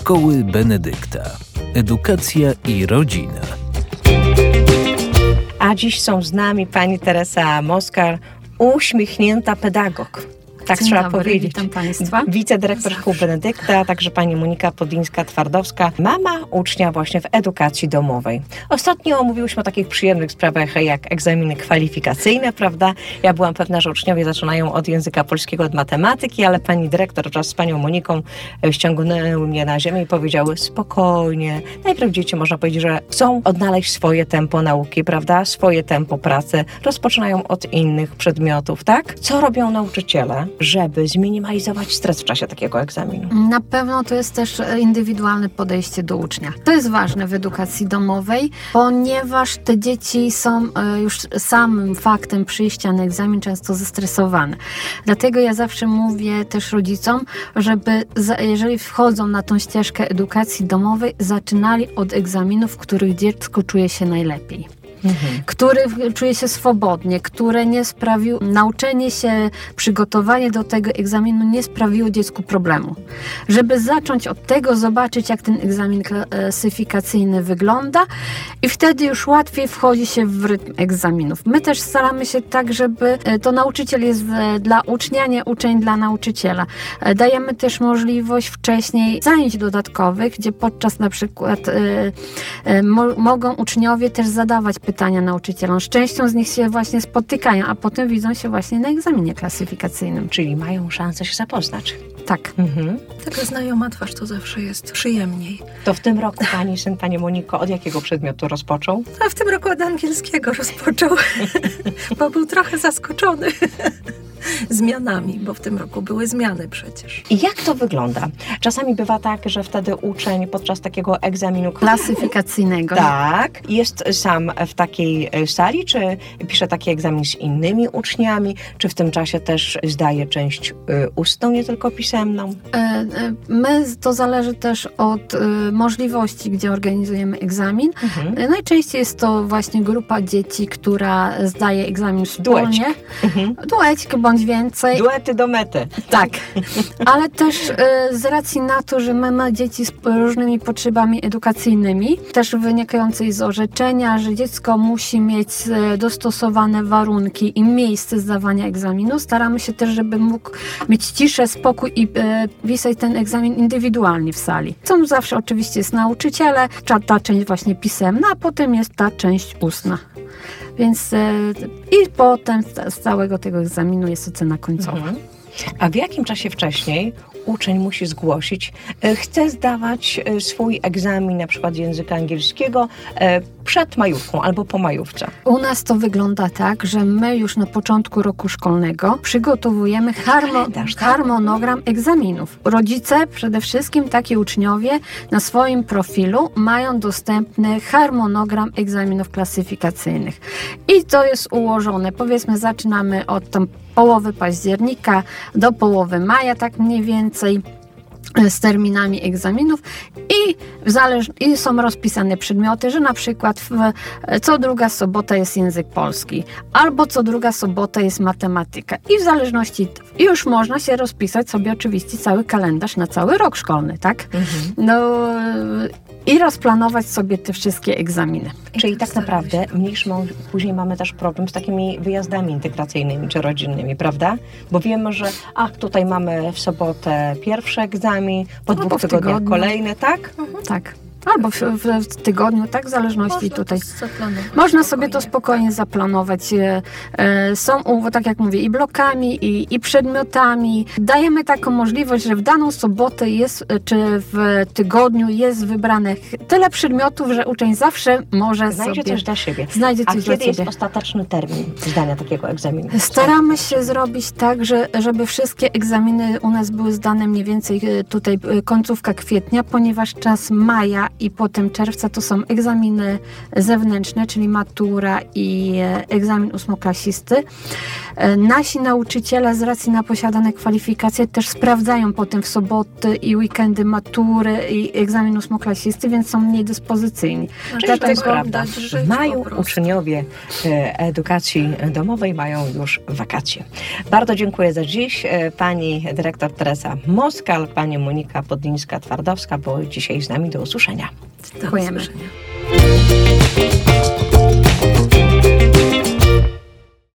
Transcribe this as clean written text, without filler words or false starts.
Szkoły Benedykta. Edukacja i rodzina. A dziś są z nami pani Teresa Moskal, uśmiechnięta pedagog. Tak Dzień trzeba dobry, powiedzieć. witam państwa. Wicedyrektor Szkół Benedykta, a także pani Monika Podlińska-Twardowska, mama ucznia właśnie w edukacji domowej. Ostatnio mówiłyśmy o takich przyjemnych sprawach jak egzaminy kwalifikacyjne, prawda? Ja byłam pewna, że uczniowie zaczynają od języka polskiego, od matematyki, ale pani dyrektor wraz z panią Moniką ściągnęły mnie na ziemię i powiedziały spokojnie. Najpierw dzieci, można powiedzieć, że chcą odnaleźć swoje tempo nauki, prawda? Swoje tempo pracy. Rozpoczynają od innych przedmiotów, tak? Co robią nauczyciele, żeby zminimalizować stres w czasie takiego egzaminu? Na pewno to jest też indywidualne podejście do ucznia. To jest ważne w edukacji domowej, ponieważ te dzieci są już samym faktem przyjścia na egzamin często zestresowane. Dlatego ja zawsze mówię też rodzicom, żeby jeżeli wchodzą na tą ścieżkę edukacji domowej, zaczynali od egzaminów, w których dziecko czuje się najlepiej. Który czuje się swobodnie, które nie sprawiło, nauczenie się, przygotowanie do tego egzaminu nie sprawiło dziecku problemu. Żeby zacząć od tego, zobaczyć jak ten egzamin klasyfikacyjny wygląda i wtedy już łatwiej wchodzi się w rytm egzaminów. My też staramy się tak, żeby to nauczyciel jest dla ucznia, nie uczeń dla nauczyciela. Dajemy też możliwość wcześniej zajęć dodatkowych, gdzie podczas na przykład mogą uczniowie też zadawać pytania nauczycielom. Z częścią z nich się właśnie spotykają, a potem widzą się właśnie na egzaminie klasyfikacyjnym. Czyli mają szansę się zapoznać. Tak. Taka znajoma twarz to zawsze jest przyjemniej. To w tym roku pani syn, pani Moniko, od jakiego przedmiotu rozpoczął? A w tym roku od angielskiego rozpoczął, bo był trochę zaskoczony zmianami, bo w tym roku były zmiany przecież. I jak to wygląda? Czasami bywa tak, że wtedy uczeń podczas takiego egzaminu Klasyfikacyjnego. Tak, jest sam w takiej sali, czy pisze taki egzamin z innymi uczniami, czy w tym czasie też zdaje część ustną, nie tylko pisemną? To zależy też od możliwości, gdzie organizujemy egzamin. Najczęściej jest to właśnie grupa dzieci, która zdaje egzamin wspólnie. Duecik bądź więcej. Duety do mety. Tak, ale też z racji na to, że mamy dzieci z różnymi potrzebami edukacyjnymi, też wynikającej z orzeczenia, że dziecko musi mieć dostosowane warunki i miejsce zdawania egzaminu, staramy się też, żeby mógł mieć ciszę, spokój i pisać ten egzamin indywidualnie w sali. Są zawsze oczywiście jest nauczyciele, ta część właśnie pisemna, a potem jest ta część ustna. Więc i potem z całego tego egzaminu jest ocena końcowa. A w jakim czasie wcześniej uczeń musi zgłosić, chce zdawać swój egzamin na przykład z języka angielskiego przed majówką albo po majówce? U nas to wygląda tak, że my już na początku roku szkolnego przygotowujemy harmonogram egzaminów. Rodzice, przede wszystkim taki uczniowie na swoim profilu mają dostępny harmonogram egzaminów klasyfikacyjnych. I to jest ułożone, powiedzmy zaczynamy od tam połowy października do połowy maja, tak mniej więcej, z terminami egzaminów i są rozpisane przedmioty, że na przykład co druga sobota jest język polski, albo co druga sobota jest matematyka. I w zależności, już można się rozpisać sobie oczywiście cały kalendarz na cały rok szkolny, tak? I rozplanować sobie te wszystkie egzaminy. Czyli tak naprawdę później mamy też problem z takimi wyjazdami integracyjnymi czy rodzinnymi, prawda? Bo wiemy, że tutaj mamy w sobotę pierwszy egzamin, po 2 tygodniach kolejny, tak? Tak. Albo w tygodniu, tak? W zależności tutaj. Można sobie to spokojnie zaplanować. Są, tak jak mówię, i blokami, i przedmiotami. Dajemy taką możliwość, że w daną sobotę czy w tygodniu jest wybrane tyle przedmiotów, że uczeń zawsze może znajdzie coś dla siebie. Znajdzie coś dla siebie. A kiedy jest ostateczny termin zdania takiego egzaminu? Staramy się zrobić tak, żeby wszystkie egzaminy u nas były zdane mniej więcej tutaj końcówka kwietnia, ponieważ czas maja i potem czerwca to są egzaminy zewnętrzne, czyli matura i egzamin ósmoklasisty. Nasi nauczyciele z racji na posiadane kwalifikacje też sprawdzają potem w soboty i weekendy matury i egzamin ósmoklasisty, więc są mniej dyspozycyjni. Czyli to jest prawda. W maju uczniowie edukacji domowej mają już wakacje. Bardzo dziękuję za dziś. Pani dyrektor Teresa Moskal, pani Monika Podlińska-Twardowska były dzisiaj z nami. Do usłyszenia. Dziękujemy. Do usłyszenia.